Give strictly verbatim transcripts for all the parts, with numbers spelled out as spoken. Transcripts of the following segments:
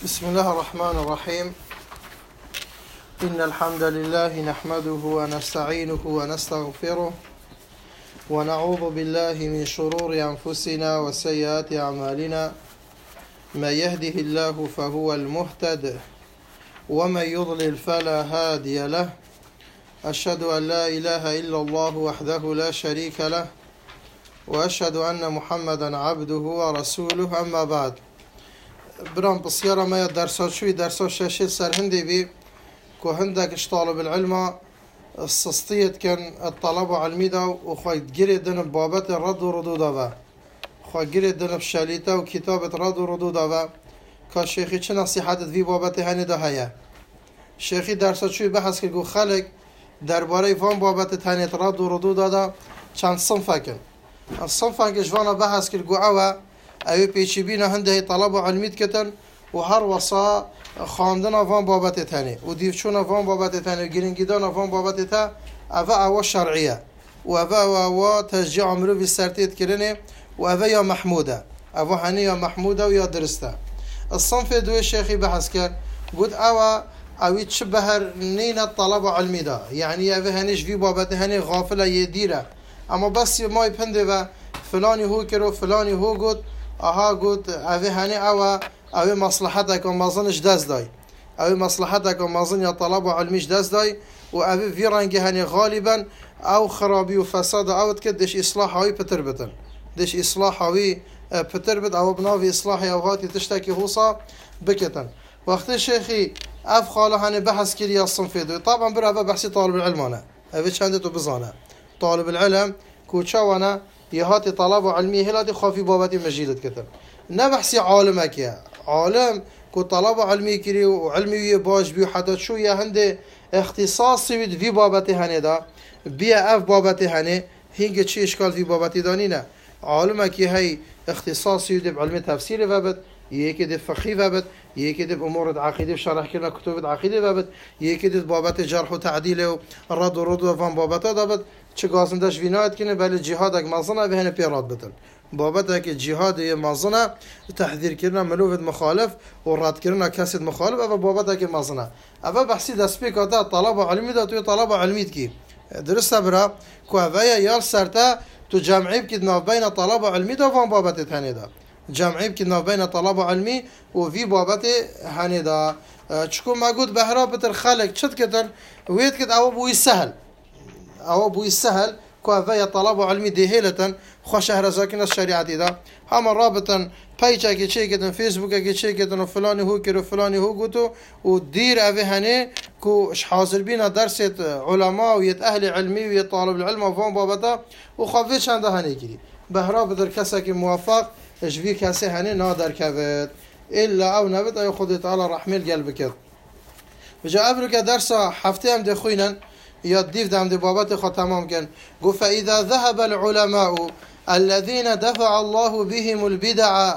بسم الله الرحمن الرحيم. إن الحمد لله نحمده ونستعينه ونستغفره ونعوذ بالله من شرور أنفسنا وسيئات أعمالنا. ما يهده الله فهو المهتد ومن يضلل فلا هادي له. أشهد أن لا إله إلا الله وحده لا شريك له وأشهد أن محمدا عبده ورسوله. أما بعد، برام بسيارة ما درسات شوي درسات شاشة سر هندي بي كو هندك طالب العلم السستية كان الطلبة علمي دا وخواهد جري دن بابت الرد وردود دا خواهد جري دن بشاليتا وكتابة رد وردود دا كالشيخي چه نصيحات في بابت هني دا هيا. شيخي درسات شوي بحث كالقو خلق درباره فان بابت هني رد وردود دا چند صنفه كن الصنفه كجوانا بحث كالقو عوا اوی پیچی بینا هنده طلب علمیت کتن و هر وصا خواندن آفان بابت تنی و دیوچون آفان بابت تنی و گرنگیدان آفان بابت تا اوه اوه شرعیه و اوه اوه تشجیع عمرو بی سرتیت کرنه و اوه یا محموده اوه هنی یا محموده و یا درسته. الصنف دوی شیخی بحث کرد گود اوه اوی چه بهر نین طلب علمی دا یعنی اوه هنیش وی بابت هنی غافله یه دیره اما بس مای پنده و فلانی هو کرو فلانی هو گود آها گود اوه هنی اوه اوه مصلحتك و مازنش دست دای اوه مصلحتك و مازن یا طلب و علمیش دست دای و اوه وی رنگی هنی غالبا او خرابی و فساد اوت که دش اصلاح هاوی پتر بتن دش اصلاح هاوی پتر بت او بناوی اصلاحی اوهاتی تشتاکی حوصا بکتن. وقت شیخی اف خاله هنی بحث کری الصنفی دوی طبعا بر اوه بحثی طالب العلمانه اوه چندتو بزانه طالب العلم کوچاوانا يهاتي طلب علمي هلاتي خافي باباتي مجيدت كتن نبحسي عالمك يا عالم كو طلب علمي كري وعلمي باش بيو حتى شو يا هندي اختصاصي بد في باباتي هني دا بيا اف باباتي هني هينك چي اشكال في باباتي دانينا عالمك هي اختصاصي بد بعلم تفسير وبد يكي دي فقهي وبد يكي دي امور عقيده شرح كنا كتب عقيده وبد يكي دي بابات جرح وتعديل ورد ورد وفهم باباتا دابد چه گازندش وینایت کنه بله جهاد اگ مازنه به هنه پیراد بتن بابت اگ جهاد مازنه تحذیر کردن ملوفت مخالف و رد کردن کسید مخالف او بابت اگ مازنه او بحثی دست پیکا دا طلب علمی دا توی طلب علمیت کی درسته برا که اویا یال سرتا تو جمعی بکید ناف بین طلب علمی دا وان بابت هنه دا جمعی بکید ناف بین طلب علمی و وی بابت هنه دا چکو مگود بهرا بتر خلق چد کتن وید کد او بوی سهل او بوی سهل که طلب علمی دهیلتن خوش هرزاکن از شریعتی دا هم رابطن پیچه که چه کتن فیسبوک که چه کتن و فلانی هو کرو فلانی هو گوتو و دیر اوه هنه که حاضر بینا درست علماء و یت اهل علمی و یت طالب العلم و فان بابتا و خواه چنده هنه کری بهرا بدر کسا که موافق اجوی کسی هنه نادر کبت الا او نبت او خود تعالی رحمه القلب کد بجا ابرو که درس هفته هم دخوینن یا دیو دم دی بابت خود تمام کن گو فاذا ذهب العلماء الذين دفع الله بهم البدع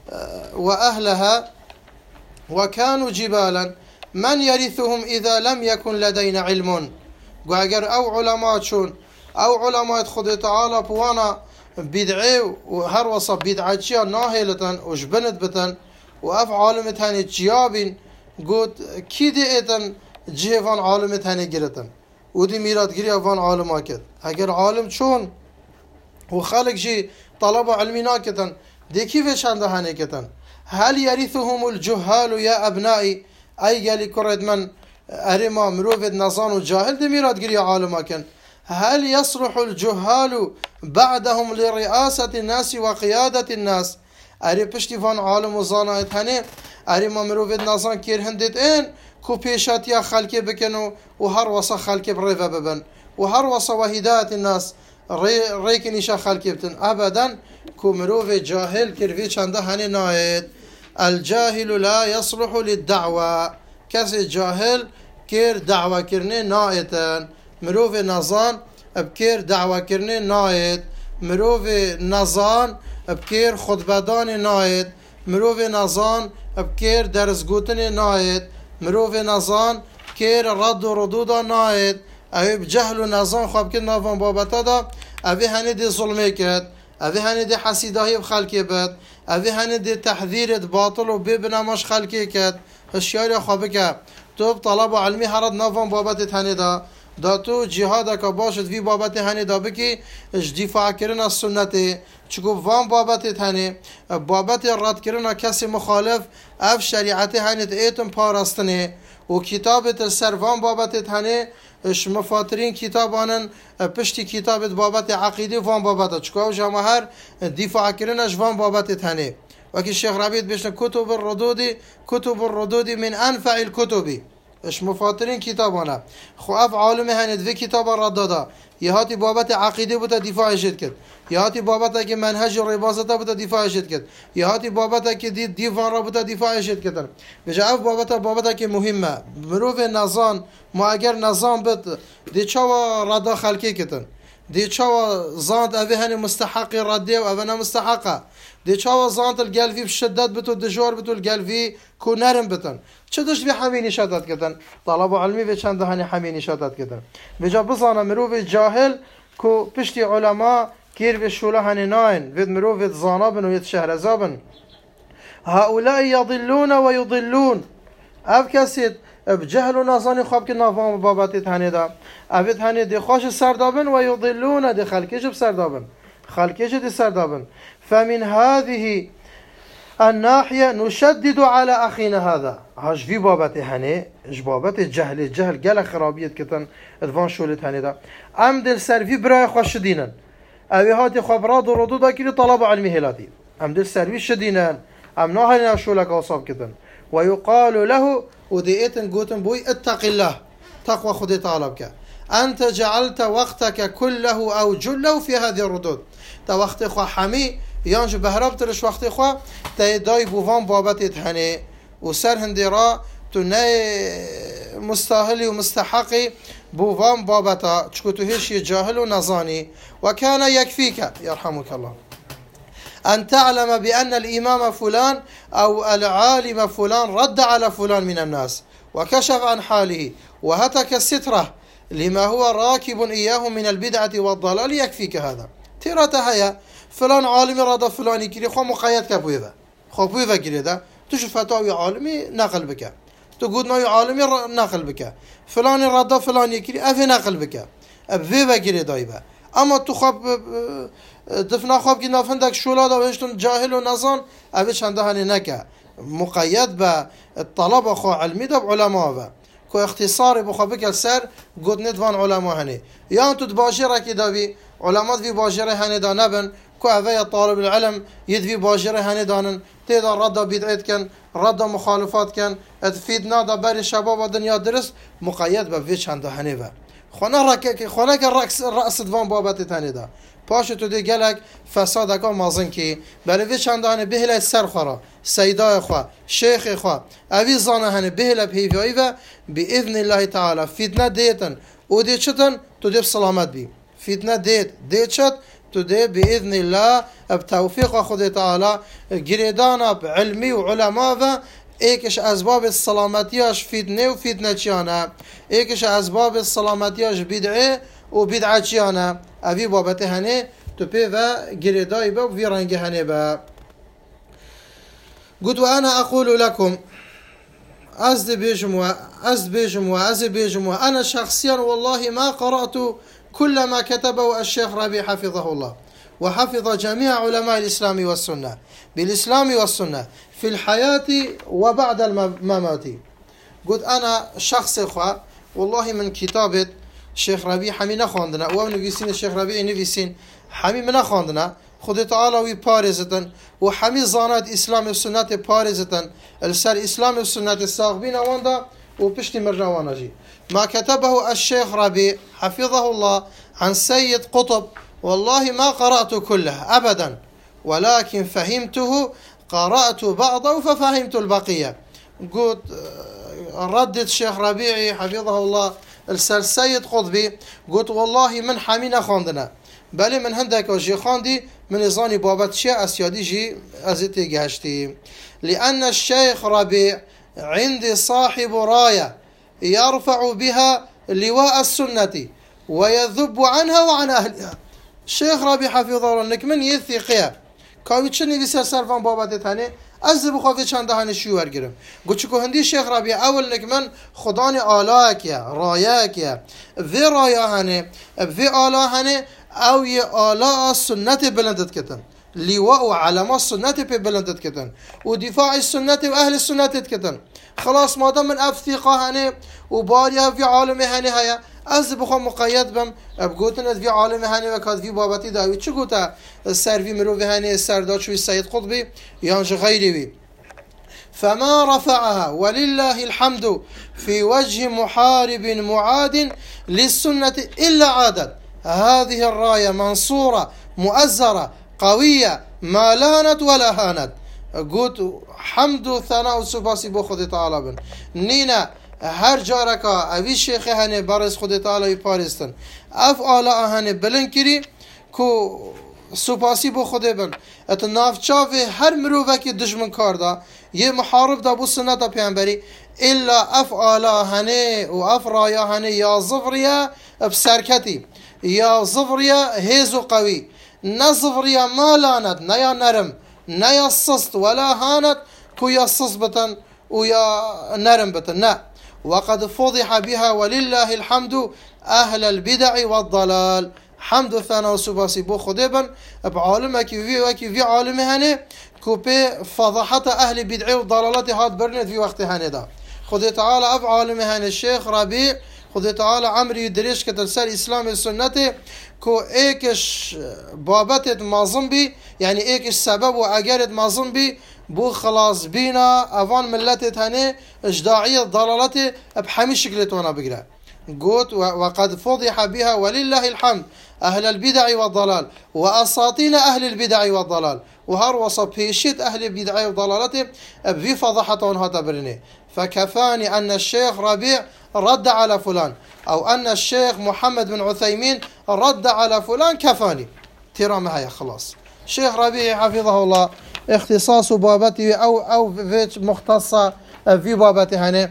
واهلها وكانوا جبالا من يرثهم اذا لم يكن لدينا علم. گو اگر او علماء چون او علماء خود تعالی پوانا بدعه و هر وصف بدعچیا ناهلتن و جبنت بتن و اف عالمت هنی جیابین گود کی دیتن جیوان عالمت هنی گرتن و دی میرادگیری اوان عالم کرد. اگر عالم چون و خلق جی طلب علمی ناکتن دیکی و چنده هنه کتن هل یریثهم الجهال یا ابنائی ای گلی کرد من ارما مروفت نزان و جاهل دی میرادگیری عالم کن هل يصلح الجهال بعدهم لرئاسة الناس وقيادة الناس اری پشتی فان عالم و زانایت هنه ارما مروفت نزان کیر هندید این کو پیشاتیا خلقی بکنو و هر وصا خلقی بریفه ببن و هر وصا و هدایت الناس ری ریکنیشا خلقی بتن ابدا کو مروف جاهل کروی چنده هنی ناید الجاهل لا يصلح للدعوة کسی جاهل کر دعوه کرنه نایتن مروف نزان بکر دعوه کرنه ناید مروف نزان بکر خطبدان ناید مروف نزان بکر درسگوتن ناید مروف نزان کیر رد و ردودا ناید اوی بجهل و نزان خواب که نافان بابتا دا اوی هنی دی ظلمه کرد اوی هنی دی حسیداهی بخلکی بد أبي هني دي تحذير باطل وبيبنا مش خلقي كد هالشيء خابك تو طلب علمي هرد نفهم بابت هني دا دا تو جهادك باشد في بابت هني دا بكي اش دفاع كرنا السنة چكو فان بابت هني بابت رد كرنا كسي مخالف اف شريعتي هني ايتم پارستنه و كتابت السرفان بابت هني اش مفاترين كتابانن پشتی کتابت بابت عقیده وان بابت چکو جماهر دفاع کردنش وان بابت هنی وكي الشيخ ربيع بيشنا كتب الردود كتب الردود من أنفع الكتب اش مفاترين كتابنا خواف عالم هند في كتاب الردادا يهاتي بابت عقيدة بتا دفاع جد كد يهاتي بابت كي منهج الرباطة بتا دفاع جد كد يهاتي بابت كي دي ديفان ربتا دفاع جد كد بجاء بابت بابت كي مهمة مروف النظام ما اگر نظام بت دي چوا ردا خلقي كتن دي چوا زانت اوه هني مستحق ردي و اوه مستحقه دي چوا زانت القلفي بشدت بتو دجور بتو القلفي كو نرم بتن چدش بي حميني شدت كتن طلب علمي في چند هني حميني شدت كتن بجا بزانا مروف جاهل كو پشتي علماء كير في شولا هني ناين فيد مروف زانابن و يد شهرزابن هؤلاء يضلون ويضلون اف كسيد بجهل و نظانی خواب که نظام بابت هنی دا اوید هنی دی خوش سردابن و یضلون دی خلقش بسردابن خلقش دی سردابن فمن هذه الناحية نشدد على أخينا هذا هاش في بابت هني اش بابت جهل جهل قال خرابيت كتن ادفان شولت هني دا ام دل سر في براي خوش دينا اوي هاتي خبرات و ردودا كلي طلب علمي هلاتي ام دل سر في شدينا ام ناهلنا شولك وصاب كتن ويقال له وديئتن قوتن بوي اتق الله تقوى خدي طالبك أنت جعلت وقتك كله أو جله في هذه الردود تا وقت خوا حمي يانج بهرب ترش وقت خوا تا داي بوفان بابت هني وسر هندرا تو ناي مستاهلي ومستحقي بوفان بابتا چكو تو هيش جاهل ونظاني وكان يكفيك يرحمك الله أن تعلم بأن الإمام فلان أو العالم فلان رد على فلان من الناس وكشف عن حاله وهتك السترة لما هو راكب إياه من البدعة والضلال يكفيك هذا ترى تهيا فلان عالم رد فلان كري خو مقيد كبويفا خو بويفا كري ده تشوف فتاوي عالمي نقل بك تقول نوي عالمي نقل بك فلان رد فلان كري أفي نقل بك أبويفا كري دايبا أما تخاب دفنا خواب كي نافندك شولا دا وهشتون جاهل و نظان اوه چنده هنی نکه مقید به الطلب خو علمی دا علماء با كو اختصار بخوابك السر قد ندوان علماء هني يا انتو تباشرة كده بي علماء في باشرة هني دا نبن كو اوه طالب العلم يدفي باشرة هني دانن تيدا رد بدعيت كان رد مخالفات كان اتفيدنا دا باري شباب دنيا درس مقيد به في چنده هني با خونه رك خونه که رأس رأس دوان بابت تنی دا پاش تو دی گلک فساد کا مازن کی بله وی چندانه بهله سر خورا سیدا خو شیخ خو اوی زانه هنه بهله پیوی و باذن الله تعالی فتنه دیتن او دی چتن تو دی سلامت بی فتنه دیت دی چت تو دی باذن الله بتوفیق خود تعالی گریدان علمی و علما و ایکش اسباب السلامتیاش فتنه و فتنه چیانه ایکش اسباب السلامتیاش بدعه و بدعه چیانه اوی بابت هنه تو پی و گریدای با و وی رنگ هنه با قلت وانا اقول لكم از بيجم واز بيجم واز بيجم وانا شخصيا والله ما قرأت كل ما كتبه الشيخ ربيع حفظه الله وحفظ جميع علماء الإسلام والسنة بالإسلام والسنة في الحياة وبعد الممات. قلت أنا شخص إخوة والله من كتابة الشيخ ربيع حمي نخواندنا ونفيسين الشيخ ربيع نفيسين حمي من نخواندنا خد تعالى وي بارزتن وحمي زانات إسلام والسنة بارزتن السر إسلام والسنة الساقبين واندا وبشتي مرجوانجي ما كتبه الشيخ ربيع حفظه الله عن سيد قطب والله ما قرأت كله أبدا ولكن فهمته قرأت بعضه ففهمت البقية. قلت ردت الشيخ ربيعي حفظه الله السيد قطبي قلت والله من حمينا خاندنا بل من هندك وجي خاندي من إظاني بابت شيء أسيادي جي أزيتي جهشتي لأن الشيخ ربيع عندي صاحب راية يرفع بها لواء السنة ويذب عنها وعن أهلها. الشيخ ربيع حفظه الله انك من يثقيا کاوی چه نویسه سرفان بابت هنه از بخواه چند هنه شیور گرم گوچه که هندی شیخ ربی اول نک من خدان آلا کیا رایا کیا وی رایا هنه وی آلا هنه او ی آلا سنت بلندت کتن لواء و علامات سنت پی بلندت کتن و دفاع السنت و اهل السنت کتن خلاص مادام من افثقه هنه و باریا في عالم هنه هيا از بخوام مقید بم بگوتن از في عالم هنه و کاد في بابتی داوی چه گوتا سر في مرو هنه سرداد شوی سید قطبی یانش غیری بی فما رفعها ولله الحمد في وجه محارب معاد للسنة إلا عادت هذه الراية منصورة مؤزرة قوية ما لانت ولا هانت قلت حمد و ثناء و سپاسی بو خود تعالی بن نینا هر جارکا اوی شیخ هنه برز خود تعالی پارستن اف آلا هنه بلن کری کو سپاسی بو خود بن ات نافچاو هر مروفه که دشمن کار دا یه محارب دا بو سنت پیانبری الا اف آلا هنه و اف رایا هنه یا ظفریا بسرکتی یا ظفریا هیزو قوی نظفریا ما لانت نیا نرم نيا صست ولا هانت كو يصص بتن ويا نرم بتن لا وقد فضح بها ولله الحمد أهل البدع والضلال حمد ثنا وسباسي بو خديبا بعالمك في وكي في عالم هني كوبي فضحت أهل البدع والضلالات هاد برنت في وقت هني دا خدي تعالى أب عالم هني الشيخ ربيع خدي تعالى عمري يدريش كتلسال إسلام السنة كو ايكش بابتت مازن بي يعني ايكش سبب و اگرت مازن بي بو خلاص بينا اوان ملتت هني اجداعية ضلالتي بحمي شكلتونا بقرا قوت وقد فضح بها ولله الحمد اهل البدع والضلال واساطين اهل البدع والضلال وهر وصبيشت اهل البدع والضلالات بفي فضحتون هذا برني فكفاني ان الشيخ ربيع رد على فلان او ان الشيخ محمد بن عثيمين رد على فلان كفاني ترى معايا خلاص الشيخ ربيع حفظه الله اختصاص بابته او او فيت مختصة في بابته هنا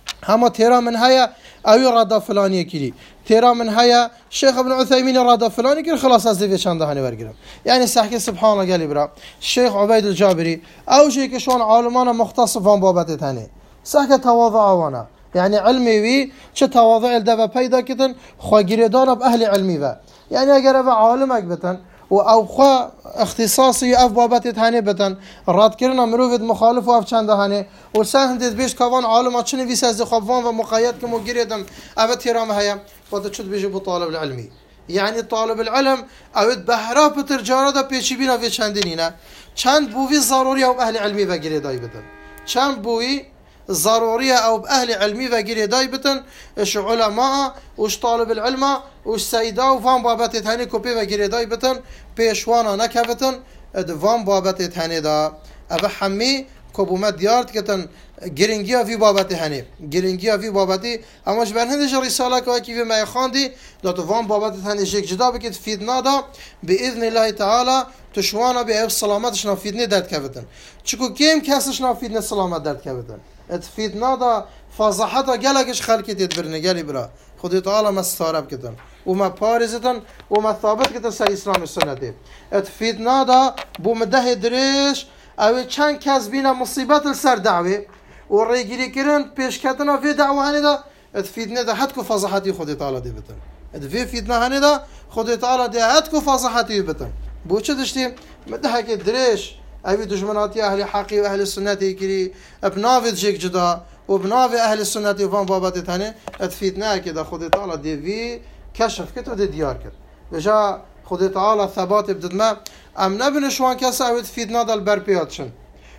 هم ترى من هيا او رد فلاني كلي ترى من هيا الشيخ ابن عثيمين رد فلاني كلي خلاص از في شان دهني برگرم يعني سحكي سبحان الله قال برا الشيخ عبيد الجابري او شيء كشون عالمان مختص فان بابته هنا سحكي تواضع وانا يعني علمي وي چه تواضع الدفع پیدا کتن خواگیردان اب اهل علمی و يعني اگر اب عالمك بتن و او خوا اختصاصي اف بابت هاني بتن راد کرنا مروفت مخالف و اف چند هاني و سهند بیش کوان عالم چنی ویس از خوان و مقاید که مو گیردم اب تیرام هيا فد چد بیش بو طالب العلمي يعني طالب العلم او بهرا بترجاره دا پیشی بینا و چندینینا چند بووی ضروری او اهل علمی و گیردای بتن چند بووی ضرورية أو بأهل علمي وغير دايبتن إيش علماء وش طالب العلم وش سيدا وفان بابت هني كوبي وغير دايبتن بيشوانا نكبتن فان بابت هني دا أبا حمي كوبومت ديارت كتن جرينجيا في بابت هني جرينجيا في بابتي أماش برهندش رسالة كواكي في ما يخاندي دات فان بابت هني شيك جدا بكت فيدنا دا بإذن الله تعالى تشوانا بأب سلامتش نافيدني درد كبتن چكو كيم كاسش نافيدني سلامت درد كبتن اتفيدنا دا فضحتا جلقش خلقي تدبرني قالي برا خدي تعالى ما استعرب كتن وما بارزتن وما ثابت كتن سا اسلام السنة اتفيدنا دا بو مده دريش او چند کس بينا مصيبات السر دعوه و ريگيري كرن پیش كتنا في دعوه هني دا اتفيدنا دا حدكو فضحتي خدي تعالى دي بتن اتفي فيدنا هني دا خدي تعالى دي حدكو فضحتي بتن بو چه دشتي مده كي دريش أبي دشمناتي أهل حقي وأهل السنة كري بنافذ جيك جدا وبنافذ أهل السنة وفان بابات ثاني اتفيدنا كده خد تعالى دي في كشف كده ودي ديار كده وجا خد تعالى ثبات بدد ما أم نبن شوان كسا أو تفيدنا دا البربياتشن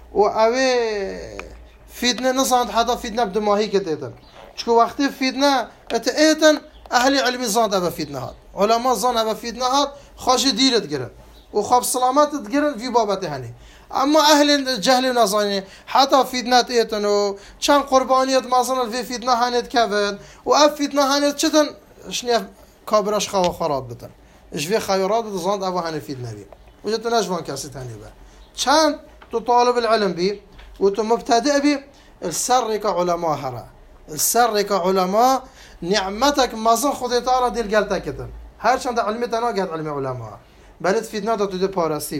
وأوي فيدنا نصاند حدا فيدنا بدماهي كده شكو وقتي فيدنا اتأيتن أهل علمي زاند أبا فيدنا هاد علماء زاند أبا فيدنا هاد خاش ديرت جرن وخاب سلامات تجرن في بابته هني اما اهل الجهل نظاني حتى فيدنا ايتنو كان قربانيات مازن في فيدنا هانت كفن واف فيدنا هانت چتن شنو كابرش خو خراب بتن ايش في خيرات زاند ابو هاني فيدنا بي وجت نجوان كاسيت هاني با كان تو طالب العلم بي وتو مبتدئ بي السر كعلماء هرا السر كعلماء نعمتك مازن خدي تعالى دير قالتك كتن هر چند علمي تنا قال علمي علماء بلد فيدنا دا تو دي بارستی بی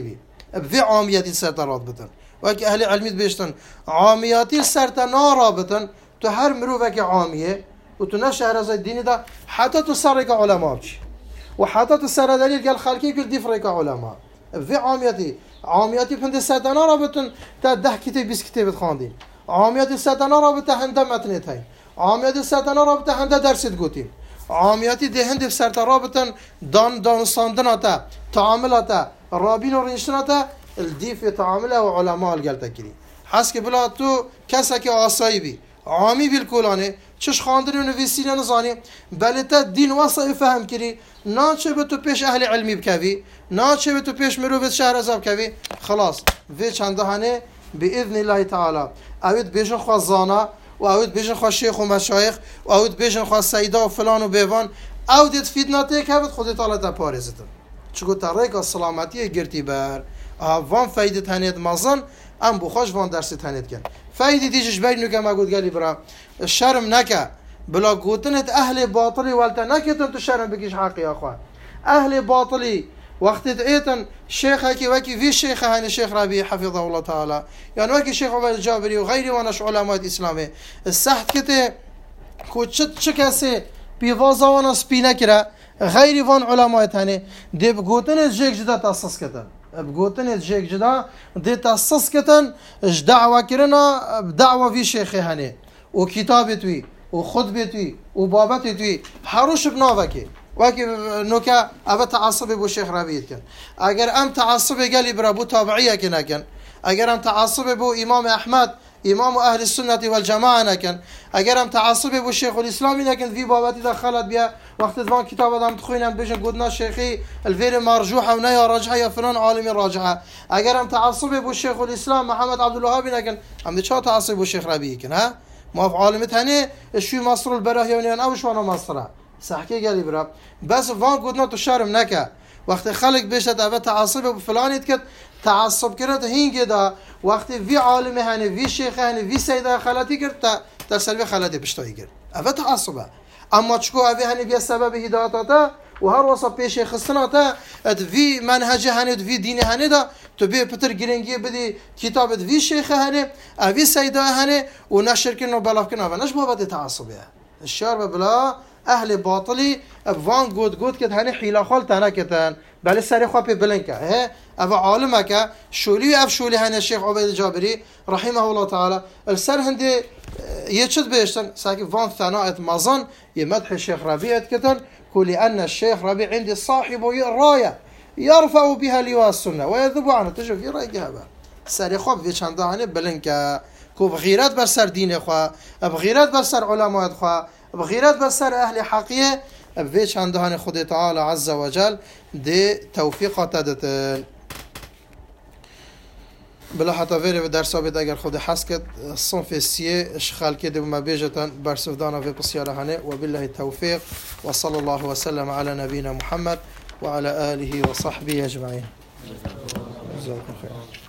بفي عامياتي سرتا رابطن وكي أهل علمي بيشتن عامياتي سرتا نارابطن تو هر مروفك عامية وتو شهر زي الدين ده حتى تسرق علماء بشي وحتى تسرق دليل قال خالكي كل دي فريق علماء في عامياتي عامياتي بهند سرتا نارابطن تا ده كتاب بيس كتاب خاندين عامياتي سرتا نارابطن هنده متنت هاي عامياتي سرتا نارابطن هنده درس تقوتين عامياتي ده هند في سرتا رابطن دان دان صندناتا تعاملاتا رابين ورنشناتا الدي في تعامله وعلماء الجلتا كري حس که بلا تو کسی که آسایی بی عامی بالکلانه چش خواندنی و نویسینی نزانی بله تا دین واسه فهم کری نه چه به تو پیش اهل علمی بکوی نه چه به تو پیش مروبت شهر ازاب کوی خلاص وی چنده هنه بإذن الله تعالی اوید بیشن خواه زانا و اوید بیشن خواه شیخ و مشایخ و اوید بیشن خواه سیدا و فلان و بیوان اودید فیدناته که اوید خودت تعالی تا پارزتن چگو تریک السلامتی گرتی بر وان فایده تنید مازن ام بخوش وان درس تنید کن فایده دیجش بینو که ما گود گلی برا شرم نکه بلا گوتنت اهل باطلی والتا نکتن تو شرم بکیش حقی اخوان اهل باطلی وقتی ایتن شیخ کی وکی وی شیخ هانی شیخ ربیع حفظه الله تعالی یعنی وکی شیخ عبید الجابری و غیری وانش علماء اسلامی السحت کته کو چت چه کسی بیوازا وانا سپینه کرا غیری وان علماء تانی دی بگوتن جیک جدا تاسس کتن بگوتن جیک جدا دی تاسس کتن اش دعوه کرنا دعوه وی شیخ هانی و کتاب توی و خطبه توی و بابت توی حروش بناوکی وكي نوكا أبى تعصب أبو شيخ ربيع كان أجر أم تعصب قالي برابو تابعية كنا كان أجر أم تعصب أبو إمام أحمد إمام أهل السنة والجماعة كان أجر أم تعصب أبو شيخ الإسلام لكن في باباتي دخلت بها وقت ذان كتاب هذا مدخوين بيجن قدنا شيخي الفير مرجوحة ونيا راجحة يا فلان عالم راجحة أجر أم تعصب أبو شيخ الإسلام محمد عبد الوهاب لكن أم دشوا تعصب أبو شيخ ربيع كان ها ما في عالم ثاني شو مصر البراهي ونيان أو شو أنا مصرها صحكي قالي برا بس فان قدنا تشارم نكا وقت خلق بيشت أبى تعصب بفلان يتكت تعصب كرت هين كده وقت في عالم هني في شيخ هني في سيدة خالتي كرت تسلبي خالتي بشتاي كرت أبى تعصبه أما تشكو أبي هني بيا سبب هدايته وهر وصف بيش خصناته في منهج هني في دين هني ده تبي بتر جرينجي بدي كتاب في شيخ هني أبي سيدة هني ونشر كنا بلاف كنا فنشبه بدي تعصبه الشارب بلا أهل باطلي أبوان جود جود كده هني حيلة خالت أنا كتان بل سري خابي بلنكا ها أبو عالمك شولي أف شولي هني الشيخ عبيد الجابري رحمه الله تعالى السر هندي يشد بيشتن ساكن فان ثناء مازن يمدح الشيخ ربيع كتن كل أن الشيخ ربيع عندي صاحب راية يرفع بها لواء السنة ويذب عنه تشوف يراجعها سري خاب في شنده هني بلنكا كوب غيرات برسر دين إخوة بغيرات برسر علماء إخوة بغيرات برسر أهل حقيقة بفيش عندهن خد تعالى عز وجل دي توفيق تدتن بلا حتى فيري في درس أبد أجر خد حسكت الصنف السيء إشخال كده بما بيجتن برسفدانا في بصيارة هني وبالله التوفيق وصلى الله وسلم على نبينا محمد وعلى آله وصحبه أجمعين جزاكم خير.